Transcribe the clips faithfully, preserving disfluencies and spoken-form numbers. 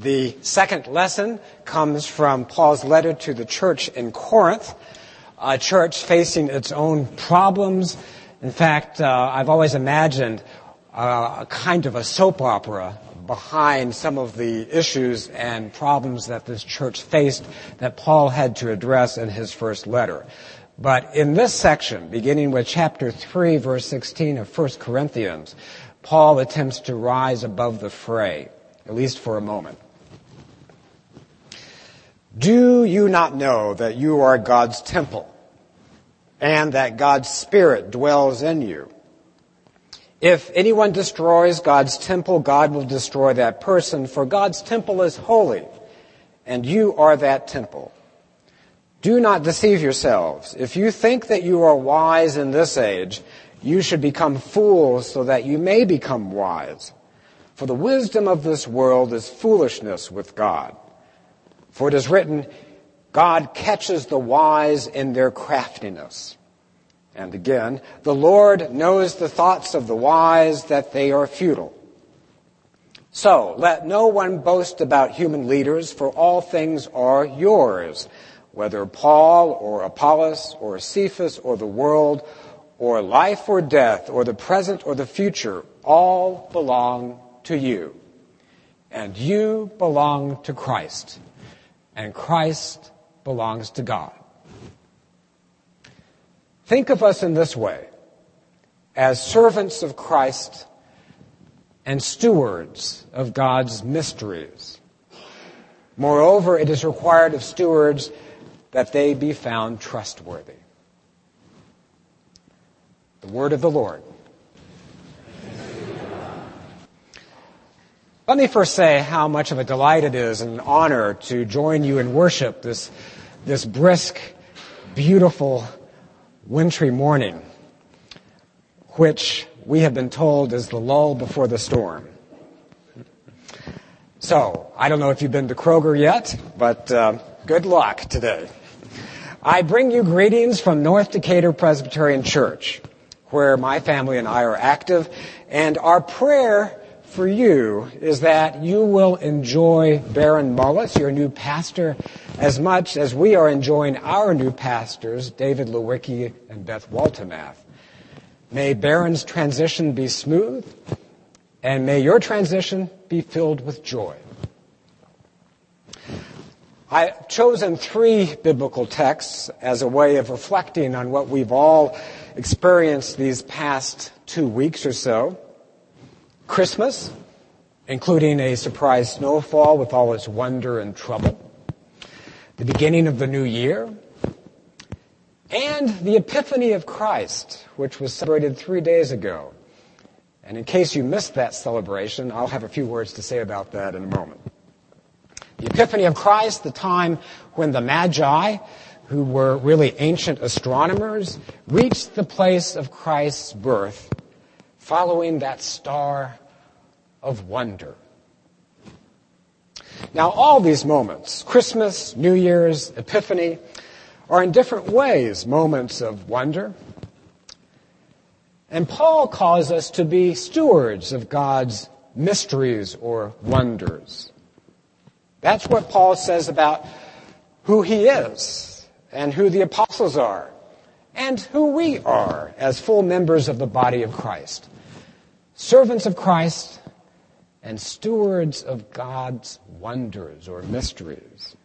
The second lesson comes from Paul's letter to the church in Corinth, a church facing its own problems. In fact, uh, I've always imagined uh, a kind of a soap opera behind some of the issues and problems that this church faced that Paul had to address in his first letter. But in this section, beginning with chapter three, verse sixteen of First Corinthians, Paul attempts to rise above the fray, at least for a moment. Do you not know that you are God's temple and that God's Spirit dwells in you? If anyone destroys God's temple, God will destroy that person, for God's temple is holy, and you are that temple. Do not deceive yourselves. If you think that you are wise in this age, you should become fools so that you may become wise. For the wisdom of this world is foolishness with God. For it is written, God catches the wise in their craftiness. And again, the Lord knows the thoughts of the wise, that they are futile. So let no one boast about human leaders, for all things are yours, whether Paul or Apollos or Cephas or the world or life or death or the present or the future, all belong to you. And you belong to Christ. And Christ belongs to God. Think of us in this way, as servants of Christ and stewards of God's mysteries. Moreover, it is required of stewards that they be found trustworthy. The word of the Lord. Let me first say how much of a delight it is and an honor to join you in worship this, this brisk, beautiful, wintry morning, which we have been told is the lull before the storm. So, I don't know if you've been to Kroger yet, but uh, good luck today. I bring you greetings from North Decatur Presbyterian Church, where my family and I are active, and our prayer for you is that you will enjoy Baron Mullis, your new pastor, as much as we are enjoying our new pastors, David Lewicki and Beth Waltemath. May Baron's transition be smooth, and may your transition be filled with joy. I've chosen three biblical texts as a way of reflecting on what we've all experienced these past two weeks or so. Christmas, including a surprise snowfall with all its wonder and trouble. The beginning of the new year. And the Epiphany of Christ, which was celebrated three days ago. And in case you missed that celebration, I'll have a few words to say about that in a moment. The Epiphany of Christ, the time when the Magi, who were really ancient astronomers, reached the place of Christ's birth, following that star of wonder. Now, all these moments, Christmas, New Year's, Epiphany, are in different ways moments of wonder. And Paul calls us to be stewards of God's mysteries or wonders. That's what Paul says about who he is and who the apostles are and who we are as full members of the body of Christ. Servants of Christ and stewards of God's wonders or mysteries.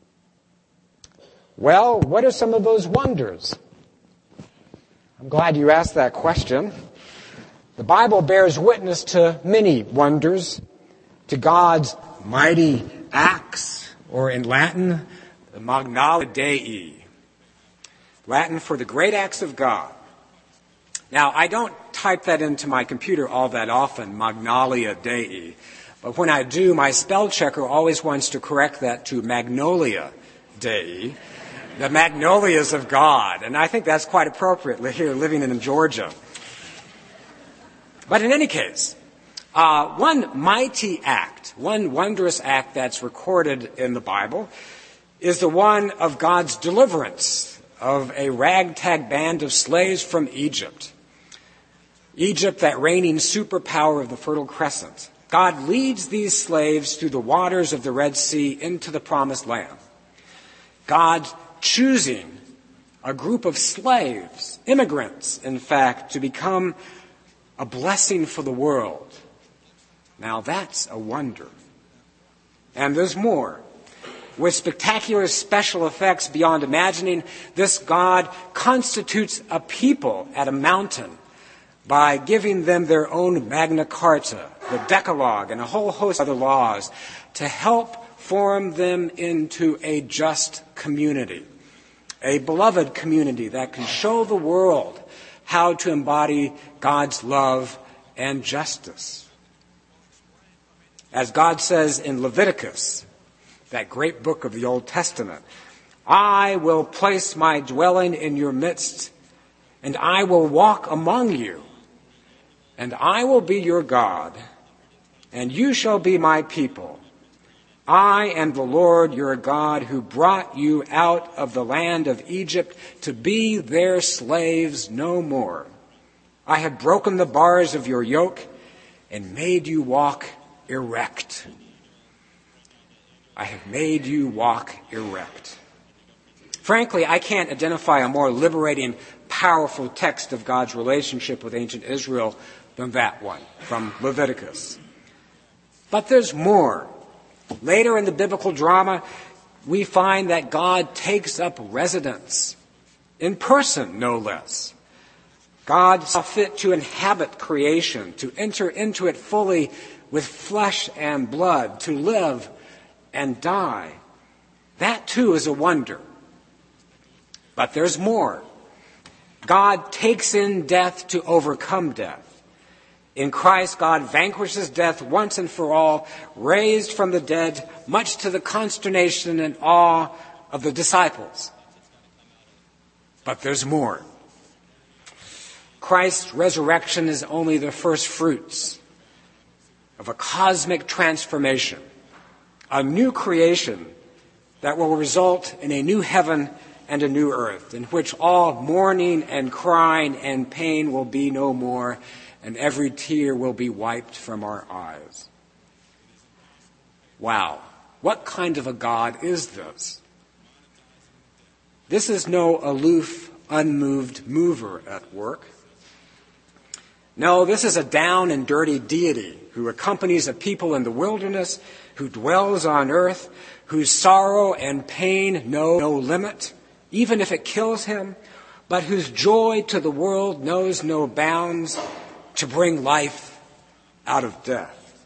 Well, what are some of those wonders? I'm glad you asked that question. The Bible bears witness to many wonders, to God's mighty acts, or in Latin, the Magna Dei. Latin for the great acts of God. Now, I don't type that into my computer all that often, Magnalia Dei, but when I do, my spell checker always wants to correct that to Magnolia Dei, the magnolias of God, and I think that's quite appropriate here living in Georgia. But in any case, uh, one mighty act, one wondrous act that's recorded in the Bible is the one of God's deliverance of a ragtag band of slaves from Egypt. Egypt, that reigning superpower of the Fertile Crescent. God leads these slaves through the waters of the Red Sea into the Promised Land. God choosing a group of slaves, immigrants, in fact, to become a blessing for the world. Now that's a wonder. And there's more. With spectacular special effects beyond imagining, this God constitutes a people at a mountain by giving them their own Magna Carta, the Decalogue, and a whole host of other laws to help form them into a just community, a beloved community that can show the world how to embody God's love and justice. As God says in Leviticus, that great book of the Old Testament, I will place my dwelling in your midst, and I will walk among you, and I will be your God, and you shall be my people. I am the Lord your God who brought you out of the land of Egypt to be their slaves no more. I have broken the bars of your yoke and made you walk erect. I have made you walk erect. Frankly, I can't identify a more liberating, powerful text of God's relationship with ancient Israel than that one from Leviticus. But there's more. Later in the biblical drama, we find that God takes up residence, in person no less. God saw fit to inhabit creation, to enter into it fully with flesh and blood, to live and die. That too is a wonder. But there's more. God takes in death to overcome death. In Christ, God vanquishes death once and for all, raised from the dead, much to the consternation and awe of the disciples. But there's more. Christ's resurrection is only the first fruits of a cosmic transformation, a new creation that will result in a new heaven and a new earth, in which all mourning and crying and pain will be no more, and every tear will be wiped from our eyes. Wow, what kind of a God is this? This is no aloof, unmoved mover at work. No, this is a down and dirty deity who accompanies a people in the wilderness, who dwells on earth, whose sorrow and pain know no limit, even if it kills him, but whose joy to the world knows no bounds, to bring life out of death.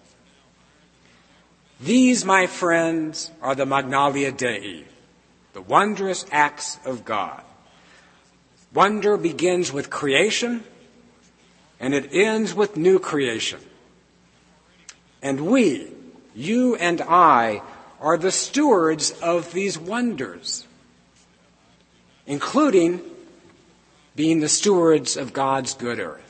These, my friends, are the Magnalia Dei, the wondrous acts of God. Wonder begins with creation, and it ends with new creation. And we, you and I, are the stewards of these wonders, including being the stewards of God's good earth.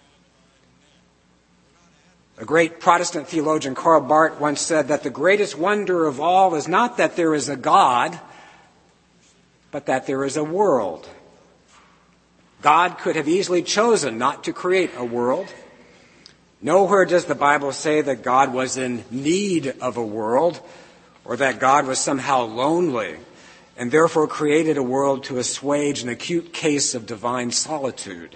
A great Protestant theologian, Karl Barth, once said that the greatest wonder of all is not that there is a God, but that there is a world. God could have easily chosen not to create a world. Nowhere does the Bible say that God was in need of a world, or that God was somehow lonely and therefore created a world to assuage an acute case of divine solitude.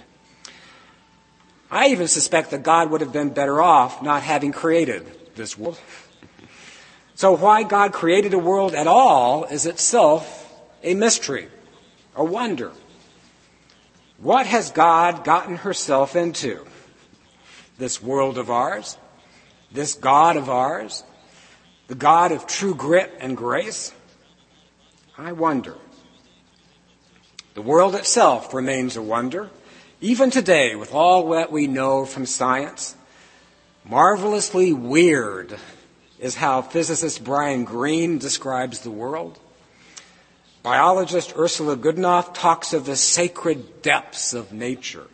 I even suspect that God would have been better off not having created this world. So why God created a world at all is itself a mystery, a wonder. What has God gotten herself into? This world of ours, this God of ours, the God of true grit and grace? I wonder. The world itself remains a wonder. Even today, with all that we know from science, marvelously weird is how physicist Brian Greene describes the world. Biologist Ursula Goodenough talks of the sacred depths of nature.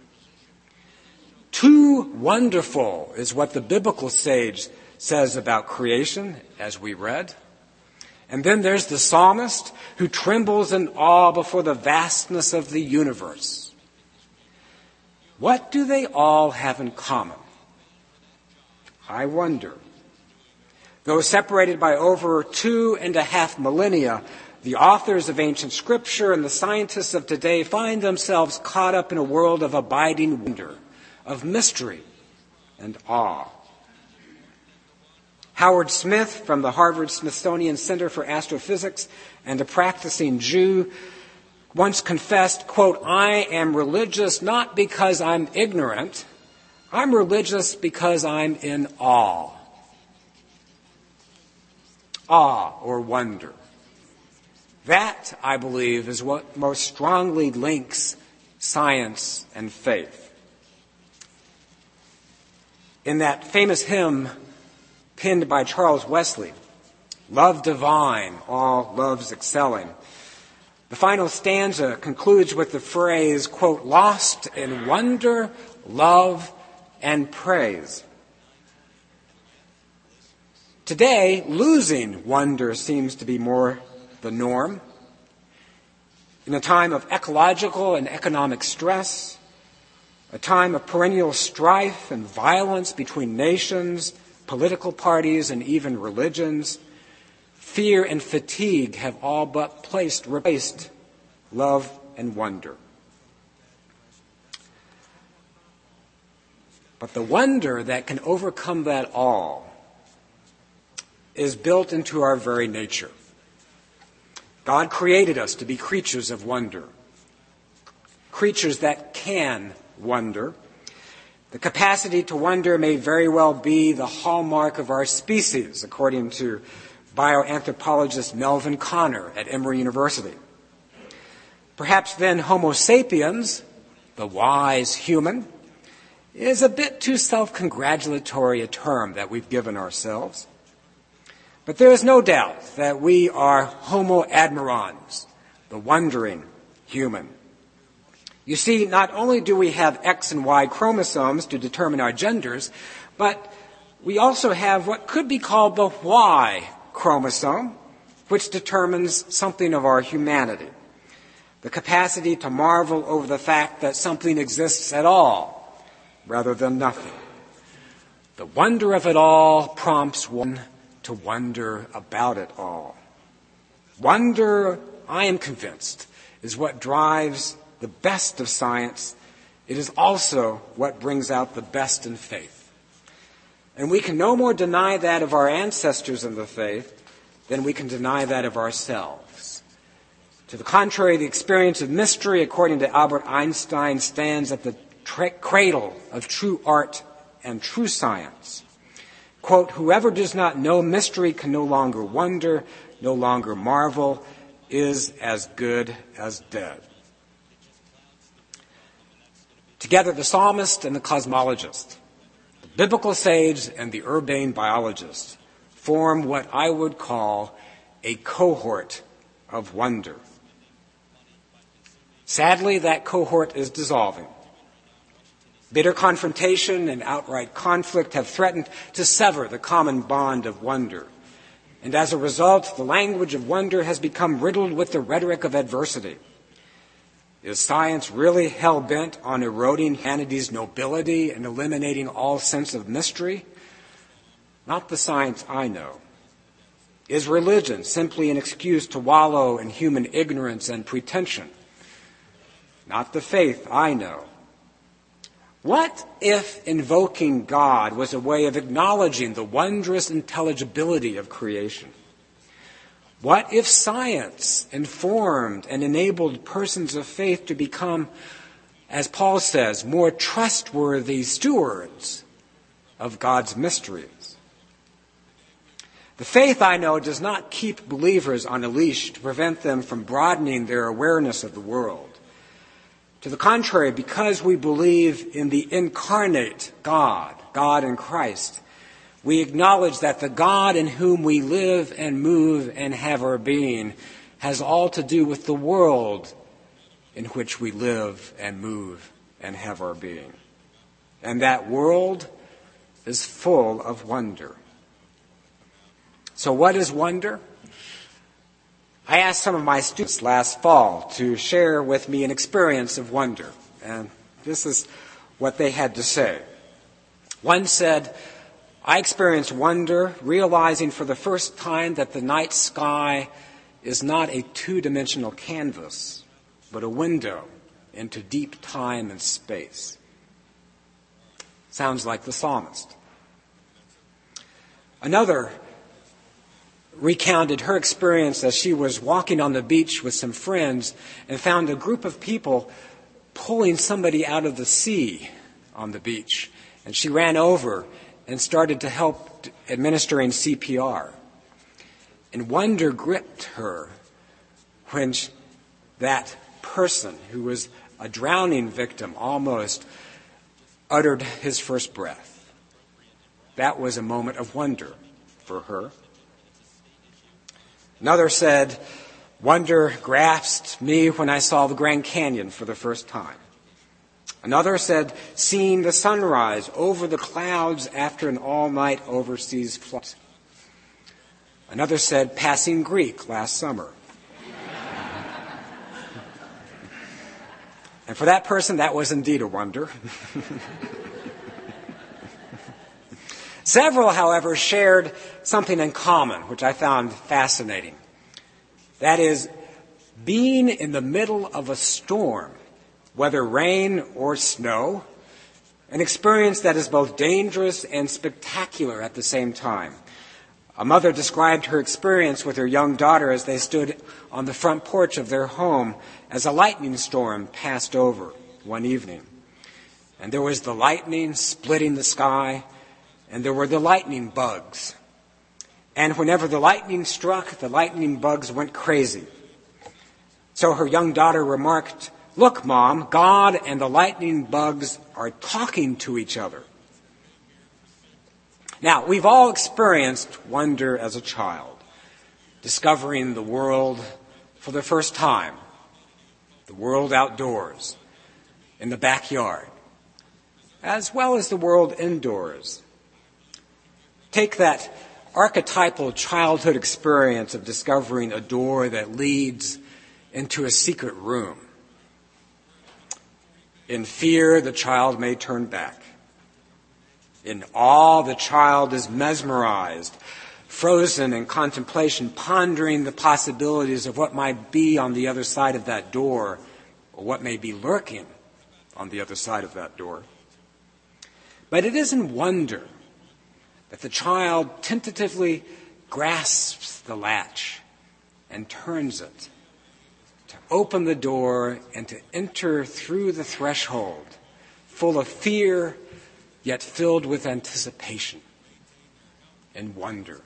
Too wonderful is what the biblical sage says about creation, as we read. And then there's the psalmist who trembles in awe before the vastness of the universe. What do they all have in common? I wonder. Though separated by over two and a half millennia, the authors of ancient scripture and the scientists of today find themselves caught up in a world of abiding wonder, of mystery and awe. Howard Smith from the Harvard Smithsonian Center for Astrophysics and a practicing Jew once confessed, quote, "I am religious not because I'm ignorant. I'm religious because I'm in awe." Awe or wonder. That, I believe, is what most strongly links science and faith. In that famous hymn penned by Charles Wesley, "Love divine, all loves excelling," the final stanza concludes with the phrase, quote, "lost in wonder, love, and praise." Today, losing wonder seems to be more the norm. In a time of ecological and economic stress, a time of perennial strife and violence between nations, political parties, and even religions, fear and fatigue have all but placed, replaced love and wonder. But the wonder that can overcome that all is built into our very nature. God created us to be creatures of wonder, creatures that can wonder. The capacity to wonder may very well be the hallmark of our species, according to bioanthropologist Melvin Konner at Emory University. Perhaps then Homo sapiens, the wise human, is a bit too self-congratulatory a term that we've given ourselves. But there is no doubt that we are Homo admirans, the wondering human. You see, not only do we have X and Y chromosomes to determine our genders, but we also have what could be called the Y chromosome, which determines something of our humanity. The capacity to marvel over the fact that something exists at all, rather than nothing. The wonder of it all prompts one to wonder about it all. Wonder, I am convinced, is what drives the best of science. It is also what brings out the best in faith. And we can no more deny that of our ancestors in the faith than we can deny that of ourselves. To the contrary, the experience of mystery, according to Albert Einstein, stands at the tra- cradle of true art and true science. Quote, "Whoever does not know mystery can no longer wonder, no longer marvel, is as good as dead." Together, the psalmist and the cosmologist, the biblical sage and the urbane biologist, form what I would call a cohort of wonder. Sadly, that cohort is dissolving. Bitter confrontation and outright conflict have threatened to sever the common bond of wonder. And as a result, the language of wonder has become riddled with the rhetoric of adversity. Is science really hell-bent on eroding humanity's nobility and eliminating all sense of mystery? Not the science I know. Is religion simply an excuse to wallow in human ignorance and pretension? Not the faith I know. What if invoking God was a way of acknowledging the wondrous intelligibility of creation? What if science informed and enabled persons of faith to become, as Paul says, more trustworthy stewards of God's mysteries? The faith, I know, does not keep believers on a leash to prevent them from broadening their awareness of the world. To the contrary, because we believe in the incarnate God, God in Christ, we acknowledge that the God in whom we live and move and have our being has all to do with the world in which we live and move and have our being. And that world is full of wonder. So what is wonder? I asked some of my students last fall to share with me an experience of wonder, and this is what they had to say. One said, I experienced wonder, realizing for the first time that the night sky is not a two-dimensional canvas, but a window into deep time and space. Sounds like the psalmist. Another recounted her experience as she was walking on the beach with some friends and found a group of people pulling somebody out of the sea on the beach. And she ran over and started to help administering C P R. And wonder gripped her when she, that person who was a drowning victim almost uttered his first breath. That was a moment of wonder for her. Another said, wonder grasped me when I saw the Grand Canyon for the first time. Another said, seeing the sunrise over the clouds after an all-night overseas flight. Another said, passing Greek last summer. And for that person, that was indeed a wonder. Several, however, shared something in common, which I found fascinating. That is, being in the middle of a storm, whether rain or snow, an experience that is both dangerous and spectacular at the same time. A mother described her experience with her young daughter as they stood on the front porch of their home as a lightning storm passed over one evening. And there was the lightning splitting the sky, and there were the lightning bugs. And whenever the lightning struck, the lightning bugs went crazy. So her young daughter remarked, "Look, Mom, God and the lightning bugs are talking to each other." Now, we've all experienced wonder as a child, discovering the world for the first time, the world outdoors, in the backyard, as well as the world indoors. Take that archetypal childhood experience of discovering a door that leads into a secret room. In fear, the child may turn back. In awe, the child is mesmerized, frozen in contemplation, pondering the possibilities of what might be on the other side of that door, or what may be lurking on the other side of that door. But it is in wonder that the child tentatively grasps the latch and turns it, to open the door and to enter through the threshold, full of fear, yet filled with anticipation and wonder.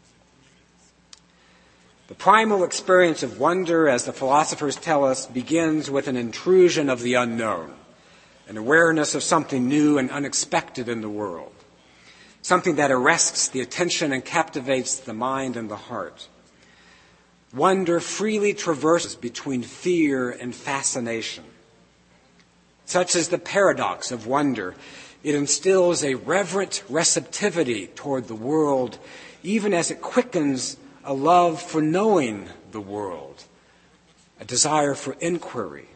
The primal experience of wonder, as the philosophers tell us, begins with an intrusion of the unknown, an awareness of something new and unexpected in the world, something that arrests the attention and captivates the mind and the heart. Wonder freely traverses between fear and fascination. Such is the paradox of wonder. It instills a reverent receptivity toward the world, even as it quickens a love for knowing the world, a desire for inquiry.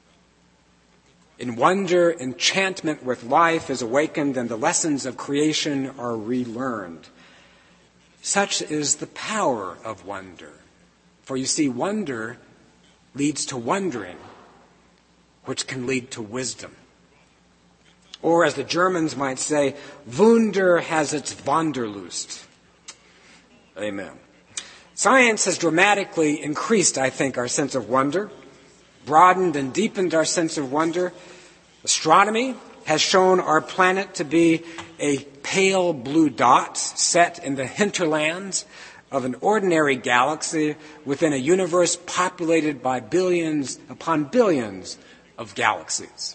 In wonder, enchantment with life is awakened and the lessons of creation are relearned. Such is the power of wonder. For you see, wonder leads to wondering, which can lead to wisdom. Or as the Germans might say, Wunder has its Wanderlust. Amen. Science has dramatically increased, I think, our sense of wonder, broadened and deepened our sense of wonder. Astronomy has shown our planet to be a pale blue dot set in the hinterlands of an ordinary galaxy within a universe populated by billions upon billions of galaxies.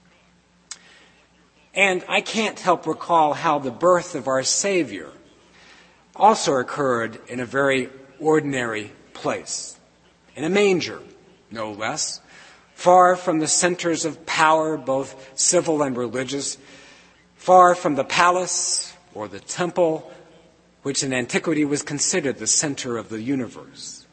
And I can't help recall how the birth of our Savior also occurred in a very ordinary place, in a manger, no less, far from the centers of power, both civil and religious, far from the palace or the temple, which in antiquity was considered the center of the universe.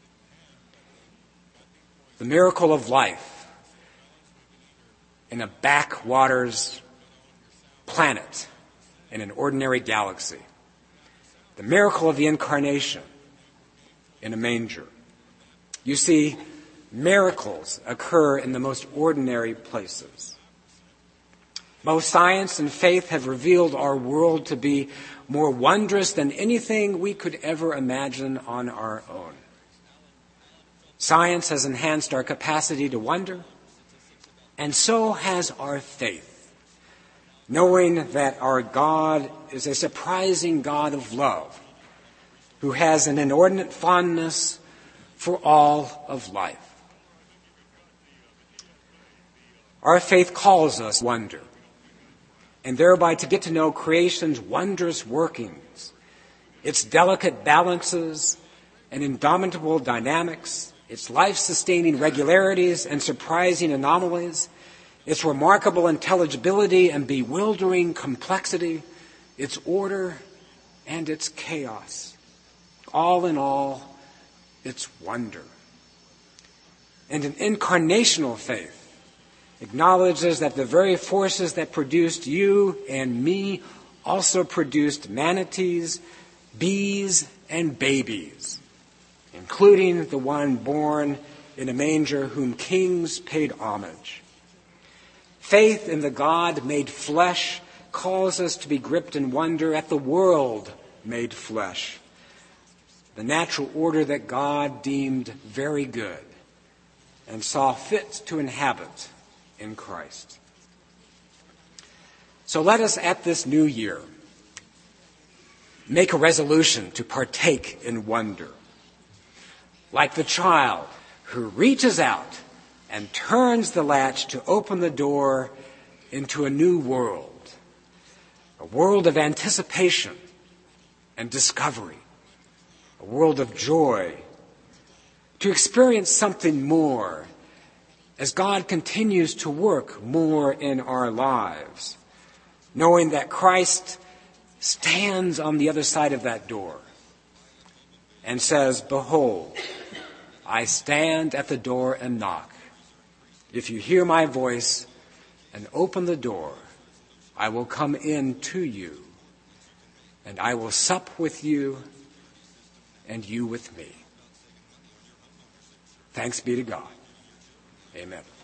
The miracle of life in a backwaters planet in an ordinary galaxy. The miracle of the incarnation in a manger. You see, miracles occur in the most ordinary places. Both science and faith have revealed our world to be more wondrous than anything we could ever imagine on our own. Science has enhanced our capacity to wonder, and so has our faith, knowing that our God is a surprising God of love, who has an inordinate fondness for all of life. Our faith calls us wonder, and thereby to get to know creation's wondrous workings, its delicate balances and indomitable dynamics, its life-sustaining regularities and surprising anomalies, its remarkable intelligibility and bewildering complexity, its order and its chaos. All in all, its wonder. And an incarnational faith acknowledges that the very forces that produced you and me also produced manatees, bees, and babies, including the one born in a manger whom kings paid homage. Faith in the God made flesh calls us to be gripped in wonder at the world made flesh, the natural order that God deemed very good and saw fit to inhabit in Christ. So let us at this new year make a resolution to partake in wonder, like the child who reaches out and turns the latch to open the door into a new world, a world of anticipation and discovery, a world of joy, to experience something more as God continues to work more in our lives, knowing that Christ stands on the other side of that door and says, "Behold, I stand at the door and knock. If you hear my voice and open the door, I will come in to you, and I will sup with you, and you with me." Thanks be to God. Amen.